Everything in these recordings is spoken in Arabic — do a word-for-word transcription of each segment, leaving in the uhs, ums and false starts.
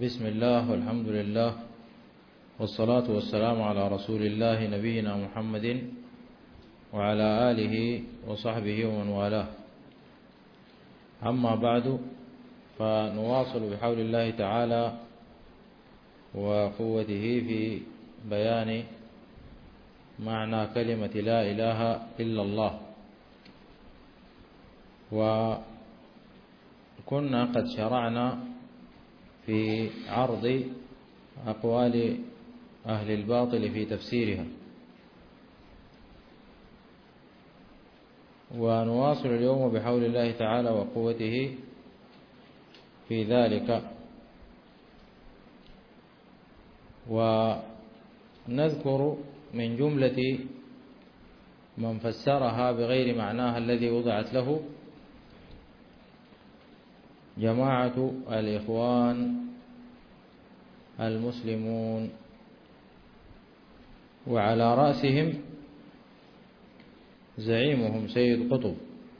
بسم الله والحمد لله والصلاة والسلام على رسول الله نبينا محمد وعلى آله وصحبه ومن والاه. أما بعد، فنواصل بحول الله تعالى وقوته في بيان معنى كلمة لا إله إلا الله. وكنا قد شرعنا في عرض أقوال أهل الباطل في تفسيرها، ونواصل اليوم بحول الله تعالى وقوته في ذلك، ونذكر من جملة من فسرها بغير معناها الذي وضعت له جماعة الإخوان المسلمون، وعلى رأسهم زعيمهم سيد قطب،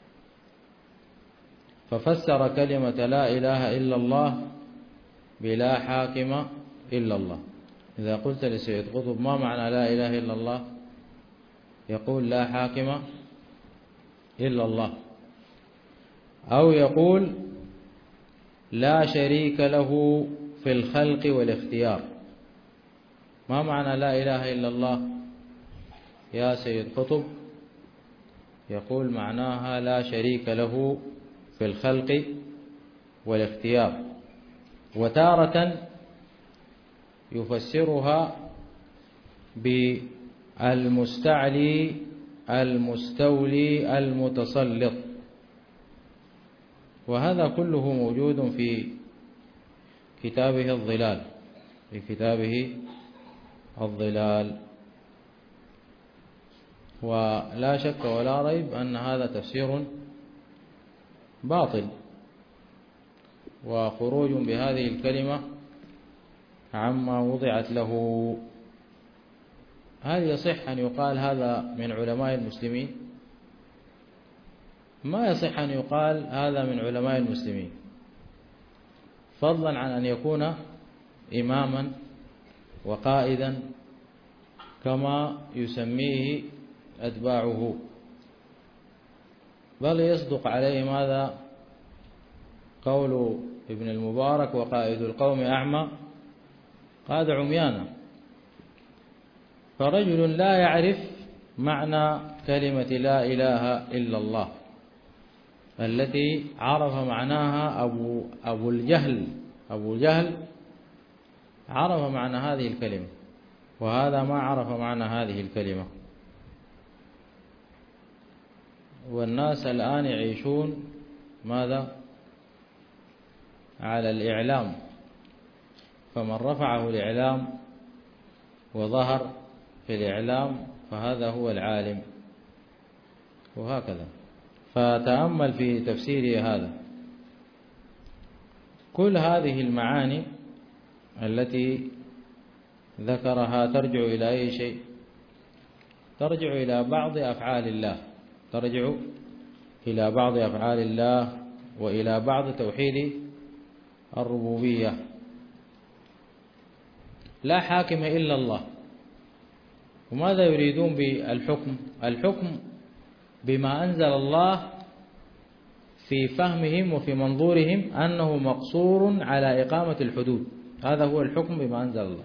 ففسر كلمة لا إله إلا الله بلا حاكم إلا الله. إذا قلت لسيد قطب ما معنى لا إله إلا الله، يقول لا حاكم إلا الله، أو يقول لا شريك له في الخلق والاختيار. ما معنى لا إله إلا الله يا سيد قطب؟ يقول معناها لا شريك له في الخلق والاختيار. وتارة يفسرها بالمستعلي المستولي المتسلط، وهذا كله موجود في كتابه الظلال في كتابه الظلال ولا شك ولا ريب أن هذا تفسير باطل وخروج بهذه الكلمة عما وضعت له. هل يصح أن يقال هذا من علماء المسلمين؟ ما يصح أن يقال هذا من علماء المسلمين، فضلا عن أن يكون إماما وقائدا كما يسميه أتباعه، بل يصدق عليه ماذا قول ابن المبارك: وقائد القوم أعمى قاد عميانا. فرجل لا يعرف معنى كلمة لا إله إلا الله التي عرف معناها أبو, أبو الجهل أبو جهل عرف معنى هذه الكلمة، وهذا ما عرف معنى هذه الكلمة. والناس الآن يعيشون ماذا؟ على الإعلام، فمن رفعه الإعلام وظهر في الإعلام فهذا هو العالم، وهكذا. فتأمل في تفسير هذا. كل هذه المعاني التي ذكرها ترجع إلى أي شيء؟ ترجع إلى بعض أفعال الله، ترجع إلى بعض أفعال الله وإلى بعض توحيد الربوبية. لا حاكم إلا الله. وماذا يريدون بالحكم؟ الحكم بما أنزل الله في فهمهم وفي منظورهم أنه مقصور على إقامة الحدود. هذا هو الحكم بما أنزل الله.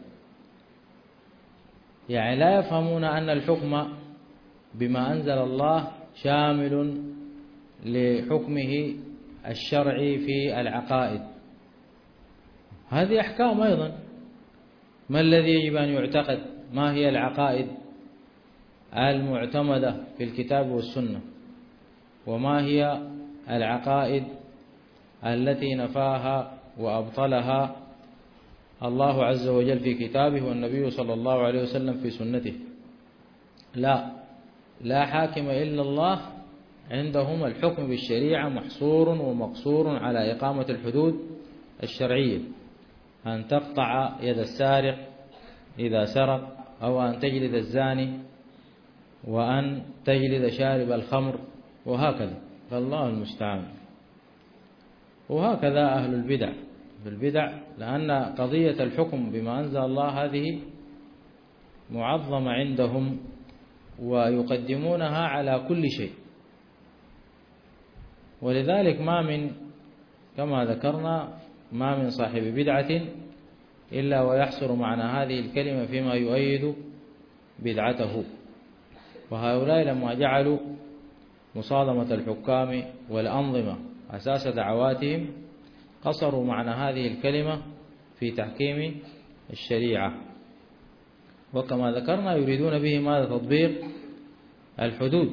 يعني لا يفهمون أن الحكم بما أنزل الله شامل لحكمه الشرعي في العقائد. هذه أحكام أيضا. ما الذي يجب أن يعتقد؟ ما هي العقائد المعتمدة في الكتاب والسنة؟ وما هي العقائد التي نفاها وأبطلها الله عز وجل في كتابه والنبي صلى الله عليه وسلم في سنته؟ لا لا حاكم إلا الله. عندهم الحكم بالشريعة محصور ومقصور على إقامة الحدود الشرعية، أن تقطع يد السارق إذا سرق، أو أن تجلد الزاني، وأن تجلد شارب الخمر، وهكذا. فالله المستعان. وهكذا أهل البدع في البدع، لأن قضية الحكم بما أنزل الله هذه معظمة عندهم ويقدمونها على كل شيء، ولذلك ما من كما ذكرنا ما من صاحب بدعة إلا ويحصر معنى هذه الكلمة فيما يؤيد بدعته. وهؤلاء لما جعلوا مصادمة الحكام والأنظمة أساس دعواتهم قصروا معنى هذه الكلمة في تحكيم الشريعة، وكما ذكرنا يريدون به ماذا؟ تطبيق الحدود.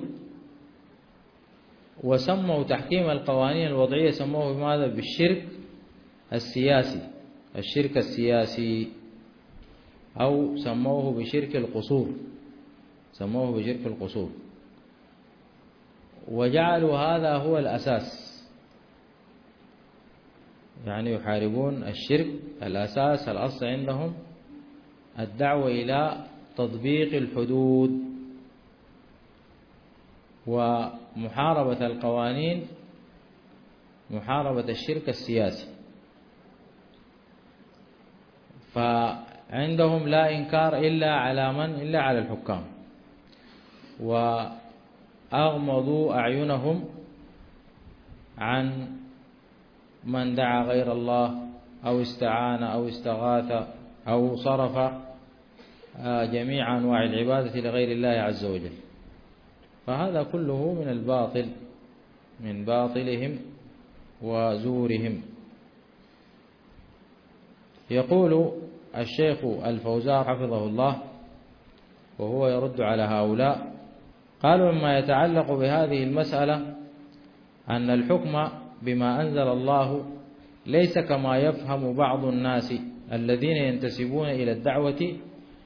وسموا تحكيم القوانين الوضعية سموه بماذا؟ بالشرك السياسي، الشرك السياسي، أو سموه بشرك القصور، سموه بشرك القصور، وجعلوا هذا هو الأساس، يعني يحاربون الشرك. الأساس الأصل عندهم الدعوة إلى تطبيق الحدود ومحاربة القوانين، محاربة الشرك السياسي. فعندهم لا إنكار إلا على من؟ إلا على الحكام، وأغمضوا أعينهم عن من دعا غير الله أو استعان أو استغاث أو صرف جميع أنواع العبادة لغير الله عز وجل. فهذا كله من الباطل، من باطلهم وزورهم. يقول الشيخ الفوزان حفظه الله وهو يرد على هؤلاء، قالوا مما يتعلق بهذه المسألة أن الحكم بما أنزل الله ليس كما يفهم بعض الناس الذين ينتسبون إلى الدعوة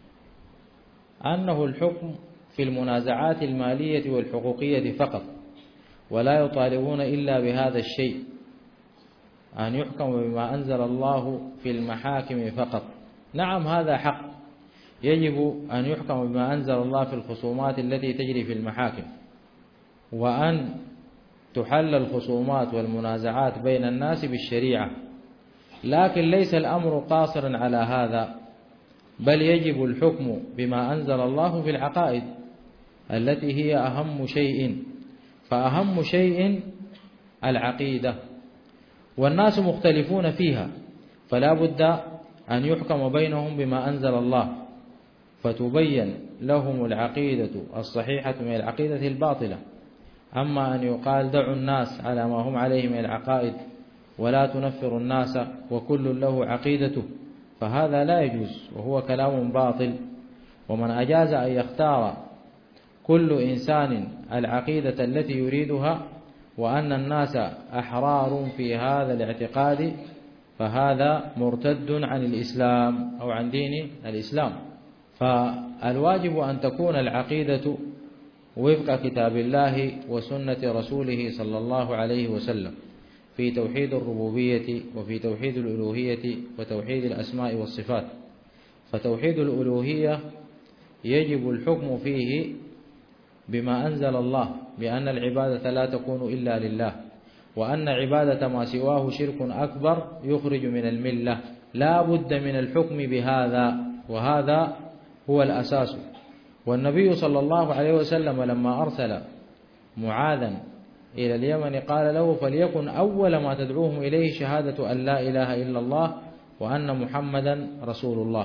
أنه الحكم في المنازعات المالية والحقوقية فقط، ولا يطالبون إلا بهذا الشيء، أن يحكم بما أنزل الله في المحاكم فقط. نعم هذا حق، يجب أن يحكم بما أنزل الله في الخصومات التي تجري في المحاكم، وأن تحل الخصومات والمنازعات بين الناس بالشريعة، لكن ليس الأمر قاصرا على هذا، بل يجب الحكم بما أنزل الله في العقائد التي هي أهم شيء، فأهم شيء العقيدة، والناس مختلفون فيها، فلا بد أن يحكم بينهم بما أنزل الله، فتبين لهم العقيدة الصحيحة من العقيدة الباطلة. أما أن يقال دعوا الناس على ما هم عليه من العقائد ولا تنفروا الناس وكل له عقيدته، فهذا لا يجوز، وهو كلام باطل. ومن أجاز أن يختار كل إنسان العقيدة التي يريدها وأن الناس أحرار في هذا الاعتقاد فهذا مرتد عن الإسلام أو عن دين الإسلام. فالواجب أن تكون العقيدة وفق كتاب الله وسنة رسوله صلى الله عليه وسلم في توحيد الربوبية وفي توحيد الألوهية وتوحيد الأسماء والصفات. فتوحيد الألوهية يجب الحكم فيه بما أنزل الله، بأن العبادة لا تكون إلا لله، وأن عبادة ما سواه شرك أكبر يخرج من الملة، لا بد من الحكم بهذا، وهذا هو الأساس. والنبي صلى الله عليه وسلم لما أرسل معاذا إلى اليمن قال له فليكن أول ما تدعوهم إليه شهادة أن لا إله إلا الله وأن محمدا رسول الله.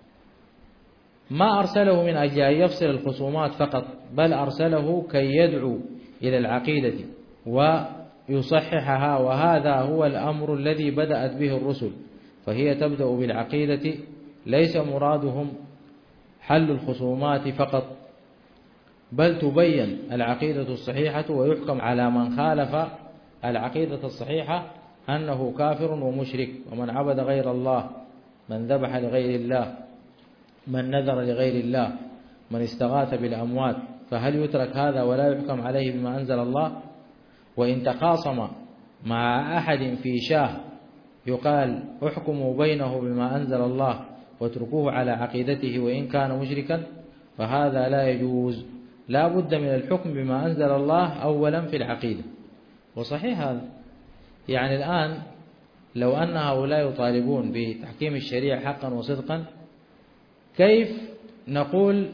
ما أرسله من أجل أن يفصل الخصومات فقط، بل أرسله كي يدعو إلى العقيدة ويصححها، وهذا هو الأمر الذي بدأت به الرسل، فهي تبدأ بالعقيدة، ليس مرادهم حل الخصومات فقط، بل تبين العقيدة الصحيحة ويحكم على من خالف العقيدة الصحيحة أنه كافر ومشرك، ومن عبد غير الله، من ذبح لغير الله، من نذر لغير الله، من استغاث بالأموات، فهل يترك هذا ولا يحكم عليه بما أنزل الله؟ وإن تخاصم مع أحد في شاه يقال احكموا بينه بما أنزل الله واتركوه على عقيدته وإن كان مشركا، فهذا لا يجوز، لا بد من الحكم بما أنزل الله أولا في العقيدة. وصحيح هذا، يعني الآن لو أن هؤلاء يطالبون بتحكيم الشريعة حقا وصدقا، كيف نقول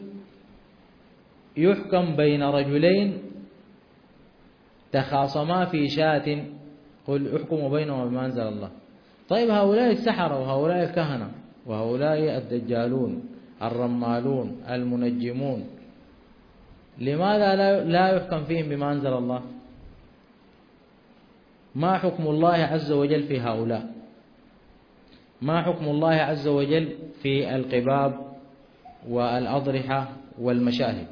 يحكم بين رجلين تخاصما في شاة، قل احكموا بينهما بما أنزل الله؟ طيب هؤلاء السحرة وهؤلاء الكهنة وهؤلاء الدجالون الرمالون المنجمون، لماذا لا يحكم فيهم بما أنزل الله؟ ما حكم الله عز وجل في هؤلاء؟ ما حكم الله عز وجل في القباب والأضرحة والمشاهد؟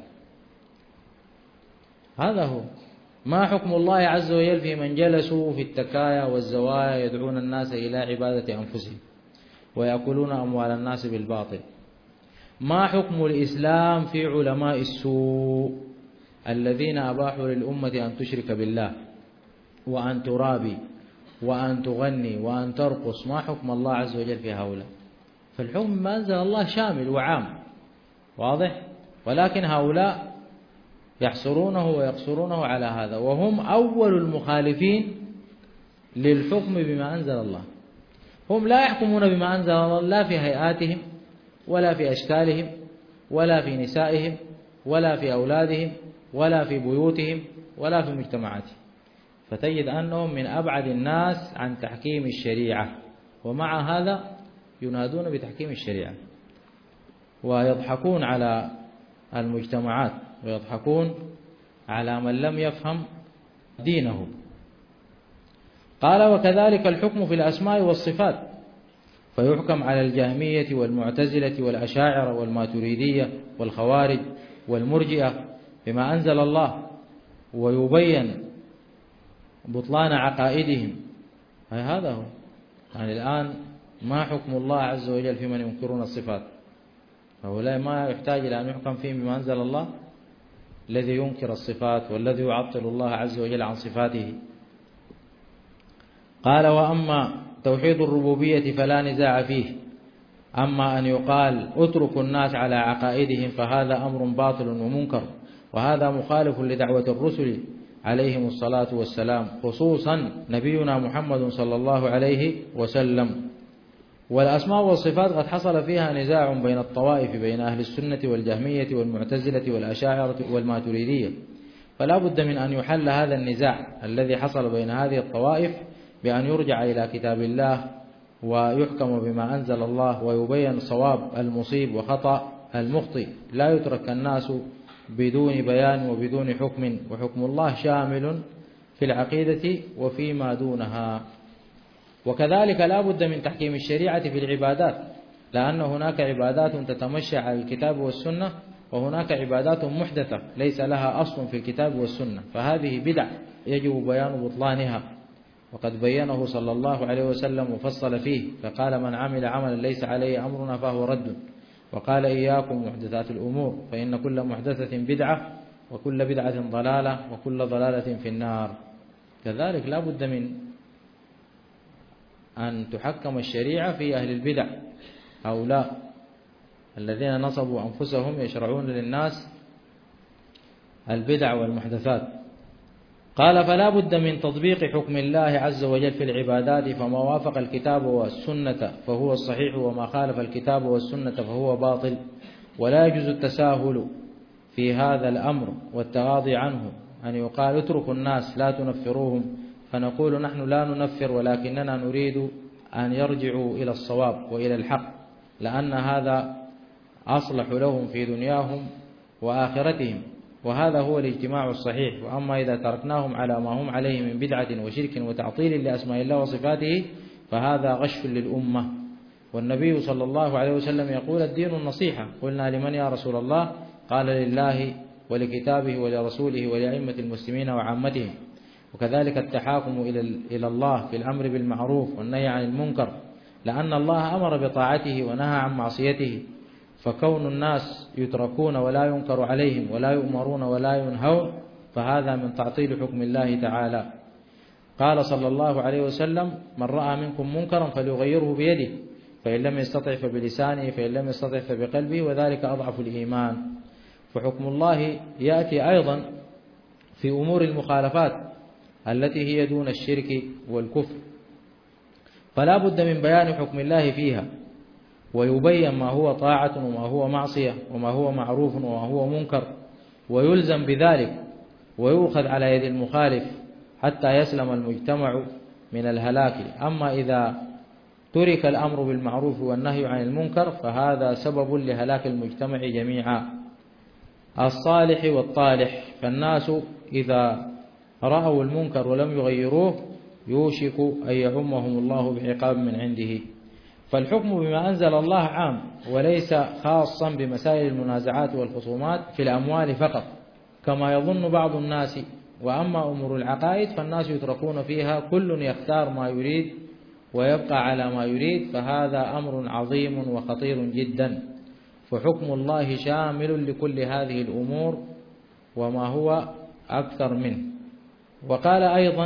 هذا هو. ما حكم الله عز وجل في من جلسوا في التكايا والزوايا يدعون الناس إلى عبادة أنفسهم ويأكلون أموال الناس بالباطل؟ ما حكم الإسلام في علماء السوء الذين أباحوا للأمة أن تشرك بالله وأن ترابي وأن تغني وأن ترقص؟ ما حكم الله عز وجل في هؤلاء؟ فالحكم ما أنزل الله شامل وعام، واضح؟ ولكن هؤلاء يحصرونه ويقصرونه على هذا، وهم أول المخالفين للحكم بما أنزل الله. هم لا يحكمون بما أنزل الله لا في هيئاتهم ولا في أشكالهم ولا في نسائهم ولا في أولادهم ولا في بيوتهم ولا في مجتمعاتهم، فتجد أنهم من أبعد الناس عن تحكيم الشريعة، ومع هذا ينادون بتحكيم الشريعة ويضحكون على المجتمعات ويضحكون على من لم يفهم دينه. قال: وكذلك الحكم في الأسماء والصفات، فيحكم على الجهمية والمعتزلة والأشاعرة والماتريدية والخوارج والمرجئة بما أنزل الله، ويبين بطلان عقائدهم. هذا هو. يعني الآن ما حكم الله عز وجل في من ينكرون الصفات؟ هؤلاء ما يحتاج إلى أن يحكم فيهم بما أنزل الله؟ الذي ينكر الصفات والذي يعطل الله عز وجل عن صفاته. قال: وأما توحيد الربوبية فلا نزاع فيه، أما أن يقال اتركوا الناس على عقائدهم فهذا أمر باطل ومنكر، وهذا مخالف لدعوة الرسل عليهم الصلاة والسلام، خصوصا نبينا محمد صلى الله عليه وسلم. والأسماء والصفات قد حصل فيها نزاع بين الطوائف، بين أهل السنة والجهمية والمعتزلة والأشاعرة والماتريدية، فلا بد من أن يحل هذا النزاع الذي حصل بين هذه الطوائف بأن يرجع إلى كتاب الله ويحكم بما أنزل الله، ويبين صواب المصيب وخطأ المخطئ، لا يترك الناس بدون بيان وبدون حكم، وحكم الله شامل في العقيدة وفيما دونها. وكذلك لا بد من تحكيم الشريعة في العبادات، لأن هناك عبادات تتمشى على الكتاب والسنة، وهناك عبادات محدثة ليس لها أصل في الكتاب والسنة، فهذه بدع يجب بيان بطلانها، وقد بينه صلى الله عليه وسلم وفصل فيه، فقال: من عمل عملا ليس عليه أمرنا فهو رد. وقال: إياكم محدثات الأمور فإن كل محدثة بدعة وكل بدعة ضلالة وكل ضلالة في النار. كذلك لا بد من أن تحكم الشريعة في أهل البدع، هؤلاء الذين نصبوا أنفسهم يشرعون للناس البدع والمحدثات. قال: فلا بد من تطبيق حكم الله عز وجل في العبادات، فما وافق الكتاب والسنة فهو الصحيح، وما خالف الكتاب والسنة فهو باطل. ولا يجوز التساهل في هذا الأمر والتغاضي عنه، أن يقال اتركوا الناس لا تنفروهم، فنقول نحن لا ننفر ولكننا نريد أن يرجعوا إلى الصواب وإلى الحق، لأن هذا أصلح لهم في دنياهم وآخرتهم، وهذا هو الاجتماع الصحيح. وأما إذا تركناهم على ما هم عليه من بدعة وشرك وتعطيل لأسماء الله وصفاته فهذا غش للأمة. والنبي صلى الله عليه وسلم يقول: الدين النصيحة. قلنا: لمن يا رسول الله؟ قال: لله ولكتابه ولرسوله ولأئمة المسلمين وعامتهم. وكذلك التحاكم إلى الله في الأمر بالمعروف والنهي عن المنكر، لأن الله أمر بطاعته ونهى عن معصيته، فكون الناس يتركون ولا ينكر عليهم ولا يؤمرون ولا ينهون فهذا من تعطيل حكم الله تعالى. قال صلى الله عليه وسلم: من رأى منكم منكرا فليغيره بيده، فإن لم يستطع فبلسانه، فإن لم يستطع فبقلبه، وذلك أضعف الإيمان. فحكم الله يأتي أيضا في أمور المخالفات التي هي دون الشرك والكفر، فلا بد من بيان حكم الله فيها، ويبين ما هو طاعة وما هو معصية وما هو معروف وما هو منكر، ويلزم بذلك ويؤخذ على يد المخالف حتى يسلم المجتمع من الهلاك. أما إذا ترك الأمر بالمعروف والنهي عن المنكر فهذا سبب لهلاك المجتمع جميعا، الصالح والطالح. فالناس إذا رأوا المنكر ولم يغيروه يوشك أن يعمهم الله بعقاب من عنده. فالحكم بما أنزل الله عام وليس خاصا بمسائل المنازعات والخصومات في الأموال فقط كما يظن بعض الناس. وأما أمور العقائد فالناس يتركون فيها كل يختار ما يريد ويبقى على ما يريد، فهذا أمر عظيم وخطير جدا. فحكم الله شامل لكل هذه الأمور وما هو أكثر منه. وقال أيضا: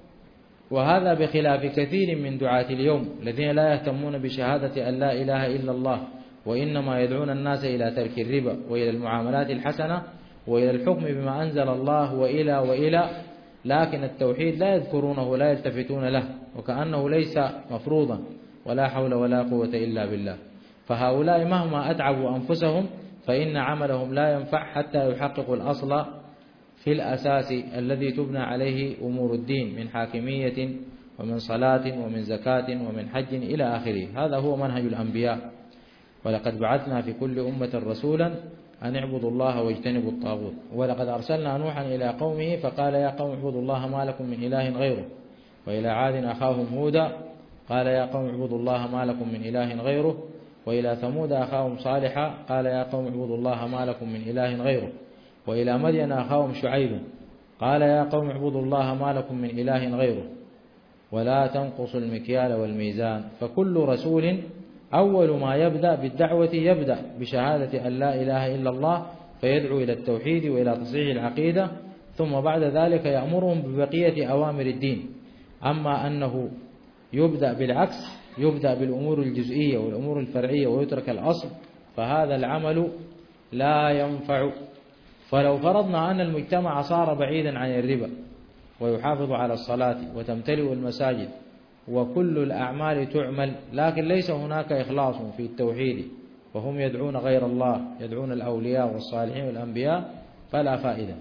وهذا بخلاف كثير من دعاة اليوم الذين لا يهتمون بشهادة أن لا إله إلا الله، وإنما يدعون الناس إلى ترك الربا وإلى المعاملات الحسنة وإلى الحكم بما أنزل الله وإلى وإلى، لكن التوحيد لا يذكرونه ولا يلتفتون له وكأنه ليس مفروضا، ولا حول ولا قوة إلا بالله. فهؤلاء مهما أتعبوا أنفسهم فإن عملهم لا ينفع حتى يحققوا الأصل في الأساس الذي تبنى عليه أمور الدين من حاكمية ومن صلاة ومن زكاة ومن حج إلى آخره. هذا هو منهج الأنبياء. ولقد بعثنا في كل أمة رسولا أن اعبدوا الله واجتنبوا الطاغوت، ولقد أرسلنا نوحا إلى قومه فقال يا قوم اعبدوا الله ما لكم من إله غيره، وإلى عاد أخاهم هودا قال يا قوم اعبدوا الله ما لكم من إله غيره، وإلى ثمود أخاهم صالحا قال يا قوم اعبدوا الله ما لكم من إله غيره، وإلى مدين أخاهم شعيب قال يا قوم اعبدوا الله ما لكم من إله غيره ولا تنقصوا المكيال والميزان. فكل رسول أول ما يبدأ بالدعوة يبدأ بشهادة أن لا إله إلا الله، فيدعو إلى التوحيد وإلى تصحيح العقيدة، ثم بعد ذلك يأمرهم ببقية أوامر الدين. أما أنه يبدأ بالعكس، يبدأ بالأمور الجزئية والأمور الفرعية ويترك الأصل، فهذا العمل لا ينفع. فلو فرضنا أن المجتمع صار بعيدا عن الربا ويحافظ على الصلاة وتمتلئ المساجد وكل الأعمال تعمل، لكن ليس هناك إخلاص في التوحيد وهم يدعون غير الله، يدعون الأولياء والصالحين والأنبياء، فلا فائدة.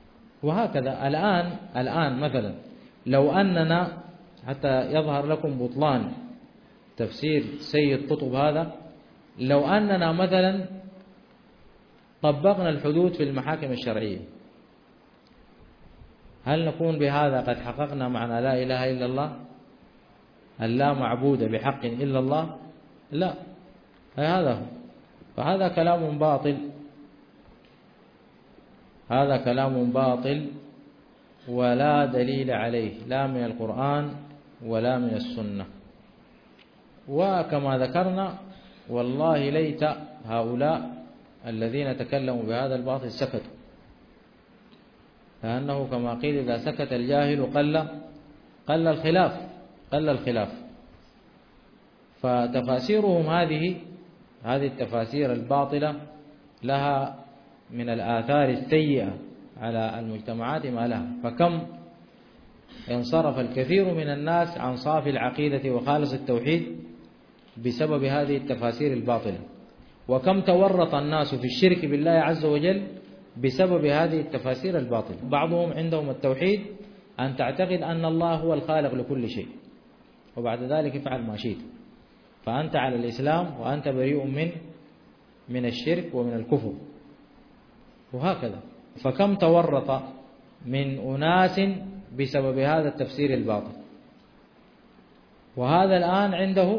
وهكذا الآن الآن مثلا لو أننا، حتى يظهر لكم بطلان تفسير سيد قطب هذا، لو أننا مثلا طبقنا الحدود في المحاكم الشرعية، هل نكون بهذا قد حققنا معنى لا إله إلا الله؟ أن لا معبود بحق إلا الله؟ لا، هذا هو. فهذا كلام باطل، هذا كلام باطل ولا دليل عليه لا من القرآن ولا من السنة. وكما ذكرنا والله ليت هؤلاء الذين تكلموا بهذا الباطل سكتوا، لأنه كما قيل إذا سكت الجاهل قل قل الخلاف قل الخلاف. فتفاسيرهم هذه هذه التفاسير الباطلة لها من الآثار السيئة على المجتمعات ما لها. فكم انصرف الكثير من الناس عن صافي العقيدة وخالص التوحيد بسبب هذه التفاسير الباطلة، وكم تورط الناس في الشرك بالله عز وجل بسبب هذه التفاسير الباطلة. بعضهم عندهم التوحيد أن تعتقد أن الله هو الخالق لكل شيء، وبعد ذلك افعل ما شئت، فأنت على الإسلام وأنت بريء من من الشرك ومن الكفر، وهكذا. فكم تورط من أناس بسبب هذا التفسير الباطل. وهذا الآن عنده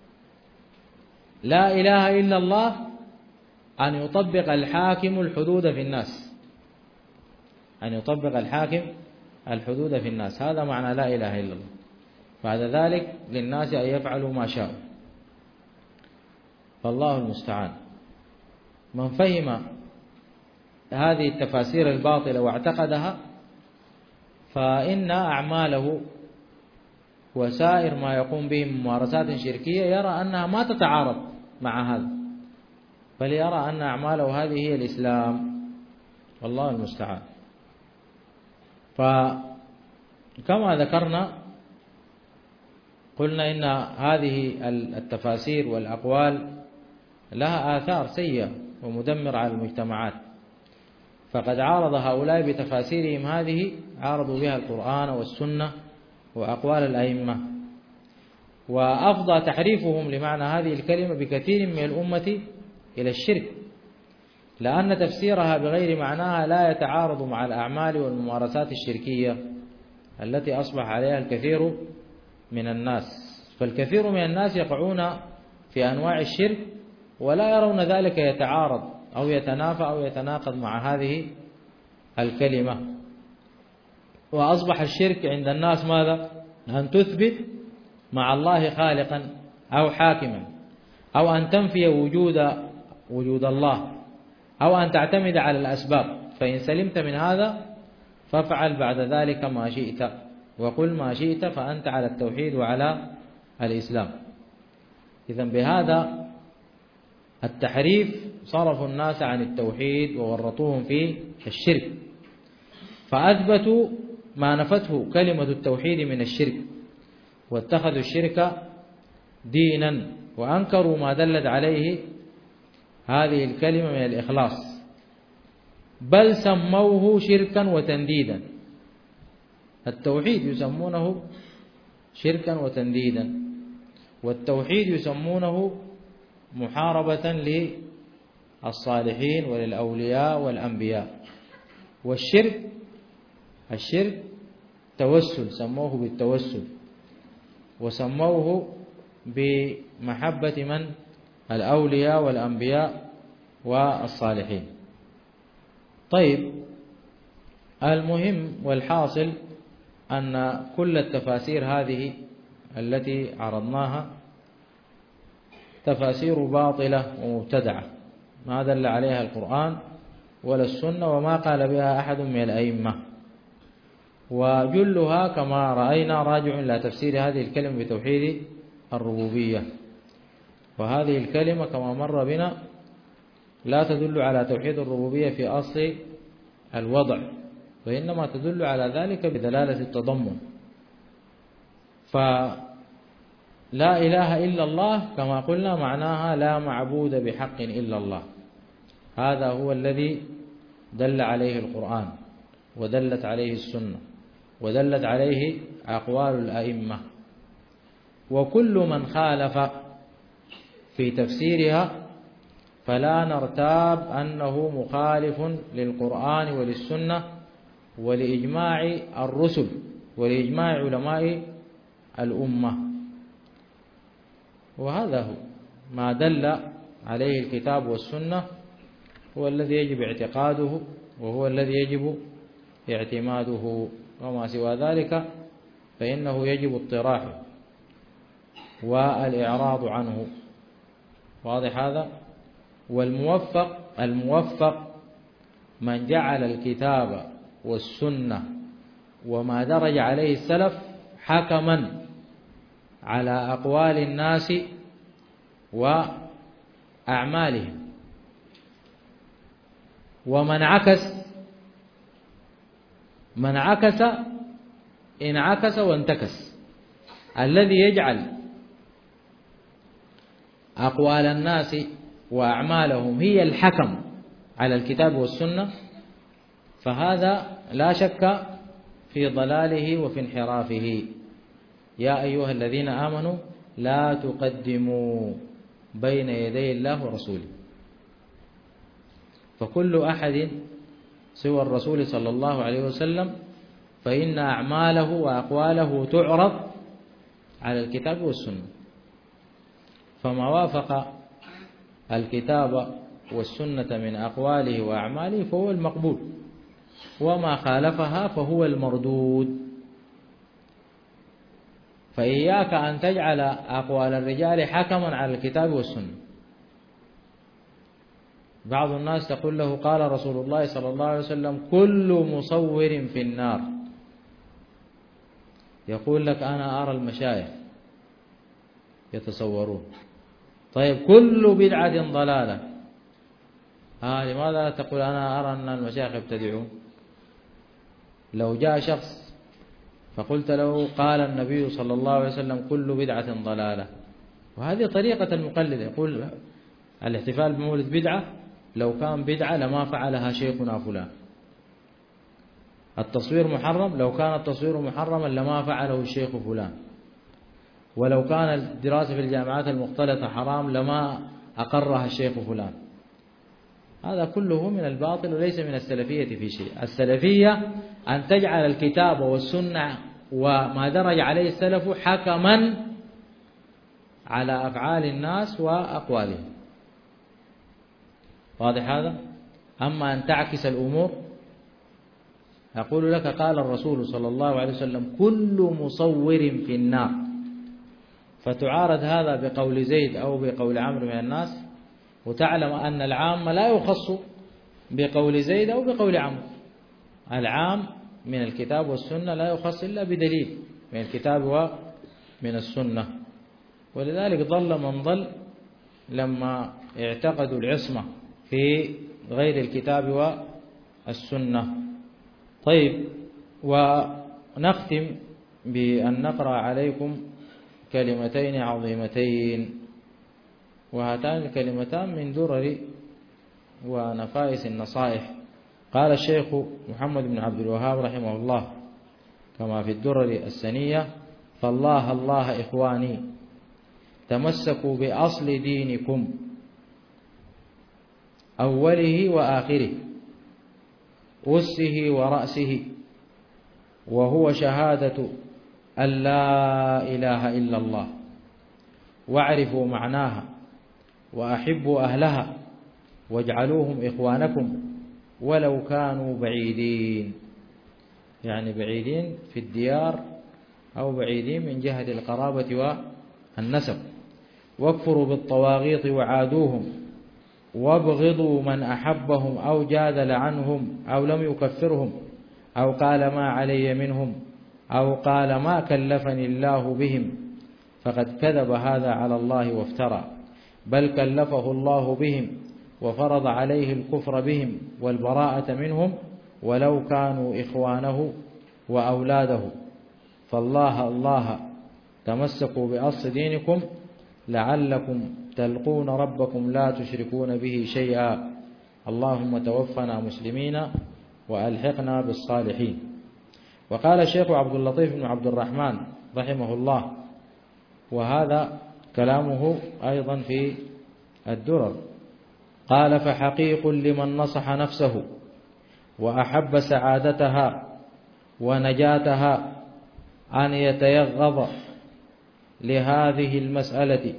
لا إله إلا الله أن يطبق الحاكم الحدود في الناس، أن يطبق الحاكم الحدود في الناس، هذا معنى لا إله إلا الله. بعد ذلك للناس أن يفعلوا ما شاءوا، فالله المستعان. من فهم هذه التفاسير الباطلة واعتقدها فإن أعماله وسائر ما يقوم به من ممارسات شركية يرى أنها ما تتعارض مع هذا، بل يرى أن أعماله هذه هي الإسلام، والله المستعان. فكما ذكرنا قلنا إن هذه التفاسير والأقوال لها آثار سيئة ومدمرة على المجتمعات، فقد عارض هؤلاء بتفاسيرهم هذه، عارضوا بها القرآن والسنة وأقوال الأئمة، وأفضى تحريفهم لمعنى هذه الكلمة بكثير من الأمة إلى الشرك، لأن تفسيرها بغير معناها لا يتعارض مع الأعمال والممارسات الشركية التي أصبح عليها الكثير من الناس. فالكثير من الناس يقعون في أنواع الشرك ولا يرون ذلك يتعارض أو يتنافى أو يتناقض مع هذه الكلمة. وأصبح الشرك عند الناس ماذا؟ أن تثبت مع الله خالقا أو حاكما، أو أن تنفي وجود وجود الله، أو أن تعتمد على الأسباب. فإن سلمت من هذا فافعل بعد ذلك ما شئت وقل ما شئت، فأنت على التوحيد وعلى الإسلام. إذن بهذا التحريف صرفوا الناس عن التوحيد وورطوهم في الشرك، فأثبتوا ما نفته كلمة التوحيد من الشرك، واتخذوا الشرك دينا، وأنكروا ما دلت عليه هذه الكلمة من الإخلاص، بل سموه شركا وتنديدا. التوحيد يسمونه شركا وتنديدا، والتوحيد يسمونه محاربة للصالحين وللأولياء والأنبياء. والشرك الشرك توسل، سموه بالتوسل، وسموه بمحبة من؟ الأولياء والأنبياء والصالحين. طيب، المهم والحاصل أن كل التفاسير هذه التي عرضناها تفاسير باطلة ومبتدعة، ما دل عليها القرآن ولا السنة وما قال بها أحد من الأئمة، وجلها كما رأينا راجع إلى تفسير هذه الكلمة بتوحيد الربوبية. وهذه الكلمة كما مر بنا لا تدل على توحيد الربوبية في أصل الوضع، وإنما تدل على ذلك بدلالة التضمن. فلا إله إلا الله كما قلنا معناها لا معبود بحق إلا الله، هذا هو الذي دل عليه القرآن ودلت عليه السنة ودلت عليه أقوال الأئمة. وكل من خالف في تفسيرها فلا نرتاب أنه مخالف للقرآن وللسنة ولإجماع الرسل ولإجماع علماء الأمة. وهذا هو ما دل عليه الكتاب والسنة، هو الذي يجب اعتقاده وهو الذي يجب اعتماده، وما سوى ذلك فإنه يجب اطراحه والإعراض عنه. واضح هذا؟ والموفق الموفق من جعل الكتاب والسنة وما درج عليه السلف حكما على أقوال الناس وأعمالهم، ومن عكس من عكس انعكس وانتكس. الذي يجعل أقوال الناس وأعمالهم هي الحكم على الكتاب والسنة فهذا لا شك في ضلاله وفي انحرافه. يا أيها الذين آمنوا لا تقدموا بين يدي الله ورسوله. فكل أحد سوى الرسول صلى الله عليه وسلم فإن أعماله وأقواله تعرض على الكتاب والسنة، فما وافق الكتاب والسنة من أقواله وأعماله فهو المقبول، وما خالفها فهو المردود. فإياك أن تجعل أقوال الرجال حكما على الكتاب والسنة. بعض الناس تقول له قال رسول الله صلى الله عليه وسلم كل مصور في النار، يقول لك أنا أرى المشايخ يتصورون. طيب كل بدعة ضلالة، آه لماذا تقول أنا أرى أن المشايخ يبتدعون؟ لو جاء شخص فقلت له قال النبي صلى الله عليه وسلم كل بدعة ضلالة، وهذه طريقة المقلد، يقول الاحتفال بمولد بدعة، لو كان بدعة لما فعلها شيخنا فلان. التصوير محرم، لو كان التصوير محرما لما فعله الشيخ فلان. ولو كان الدراسة في الجامعات المختلطة حرام لما أقرها الشيخ فلان. هذا كله من الباطل وليس من السلفية في شيء. السلفية أن تجعل الكتاب والسنة وما درج عليه السلف حكما على أفعال الناس وأقوالهم. واضح هذا؟ أما أن تعكس الأمور، أقول لك قال الرسول صلى الله عليه وسلم كل مصور في النار، فتعارض هذا بقول زيد أو بقول عمرو من الناس، وتعلم أن العام لا يخص بقول زيد أو بقول عمرو. العام من الكتاب والسنة لا يخص إلا بدليل من الكتاب ومن السنة. ولذلك ضل من ضل لما اعتقدوا العصمة في غير الكتاب والسنة. طيب، ونختم بأن نقرأ عليكم كلمتين عظيمتين، وهاتان الكلمتان من درر ونفائس النصائح. قال الشيخ محمد بن عبد الوهاب رحمه الله كما في الدرر السنية: فالله الله إخواني تمسكوا بأصل دينكم أوله وآخره أسه ورأسه، وهو شهادة أن لا إله إلا الله، واعرفوا معناها وأحبوا أهلها واجعلوهم إخوانكم ولو كانوا بعيدين، يعني بعيدين في الديار أو بعيدين من جهة القرابة والنسب. واكفروا بالطواغيط وعادوهم، وابغضوا من أحبهم أو جادل عنهم أو لم يكفرهم أو قال ما علي منهم أو قال ما كلفني الله بهم، فقد كذب هذا على الله وافترى، بل كلفه الله بهم وفرض عليه الكفر بهم والبراءة منهم ولو كانوا إخوانه وأولاده. فالله الله تمسكوا بأصل دينكم لعلكم تلقون ربكم لا تشركون به شيئا. اللهم توفنا مسلمين وألحقنا بالصالحين. وقال الشيخ عبد اللطيف بن عبد الرحمن رحمه الله، وهذا كلامه أيضا في الدرر، قال: فحقيق لمن نصح نفسه وأحب سعادتها ونجاتها أن يتيغض لهذه المسألة،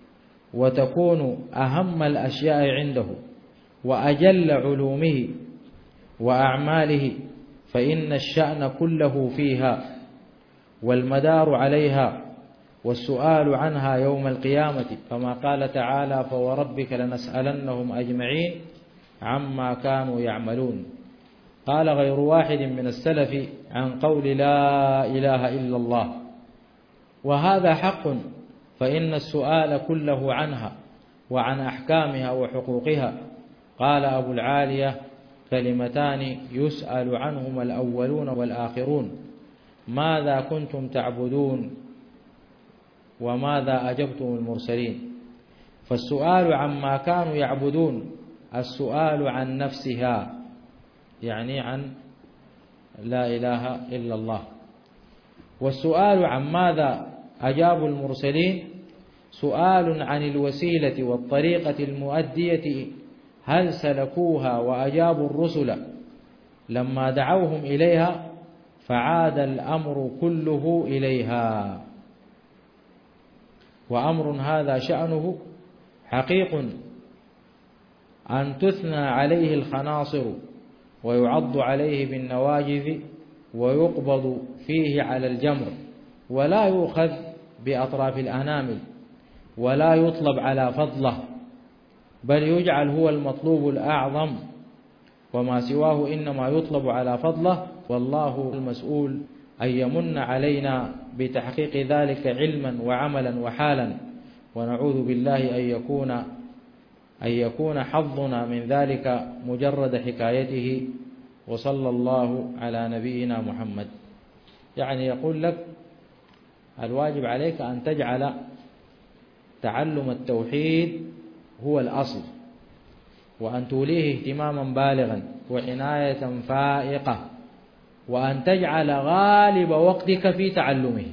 وتكون أهم الأشياء عنده وأجل علومه وأعماله، فإن الشأن كله فيها والمدار عليها والسؤال عنها يوم القيامة، كما قال تعالى: فوربك لنسألنهم أجمعين عما كانوا يعملون. قال غير واحد من السلف عن قول لا إله إلا الله، وهذا حق، فإن السؤال كله عنها وعن أحكامها وحقوقها. قال أبو العالية: كلمتان يسأل عنهما الأولون والآخرون: ماذا كنتم تعبدون وماذا أجبتم المرسلين. فالسؤال عما كانوا يعبدون السؤال عن نفسها، يعني عن لا إله إلا الله. والسؤال عن ماذا أجابوا المرسلين سؤال عن الوسيلة والطريقة المؤدية، هل سلكوها وأجابوا الرسل لما دعوهم إليها، فعاد الأمر كله إليها. وأمر هذا شأنه حقيق أن تثنى عليه الخناصر ويعض عليه بالنواجذ ويقبض فيه على الجمر، ولا يؤخذ بأطراف الأنامل ولا يطلب على فضله، بل يجعل هو المطلوب الأعظم، وما سواه إنما يطلب على فضله، والله المسؤول أن يمن علينا بتحقيق ذلك علما وعملا وحالا، ونعوذ بالله أن يكون أن يكون حظنا من ذلك مجرد حكايته. وصلى الله على نبينا محمد. يعني يقول لك الواجب عليك أن تجعل تعلم التوحيد هو الأصل، وأن توليه اهتماما بالغا وعناية فائقة، وأن تجعل غالب وقتك في تعلمه.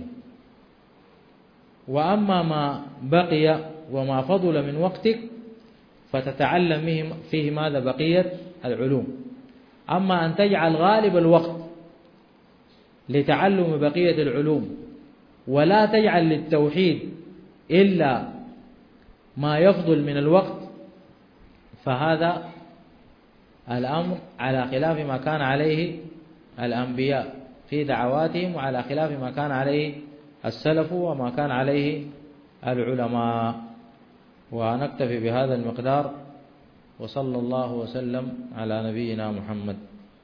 وأما ما بقي وما فضل من وقتك فتتعلم فيه ماذا بقية العلوم. أما أن تجعل غالب الوقت لتعلم بقية العلوم ولا تجعل للتوحيد إلا ما يفضل من الوقت، فهذا الأمر على خلاف ما كان عليه الأنبياء في دعواتهم، وعلى خلاف ما كان عليه السلف وما كان عليه العلماء. ونكتفي بهذا المقدار، وصلى الله وسلم على نبينا محمد.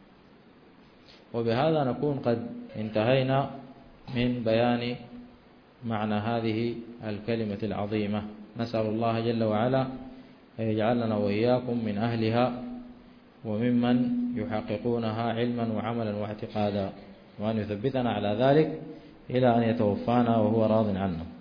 وبهذا نكون قد انتهينا من بيان معنى هذه الكلمة العظيمة. نسأل الله جل وعلا أن يجعلنا وإياكم من أهلها وممن يحققونها علما وعملا واعتقادا، وأن يثبتنا على ذلك إلى أن يتوفانا وهو راض عنا.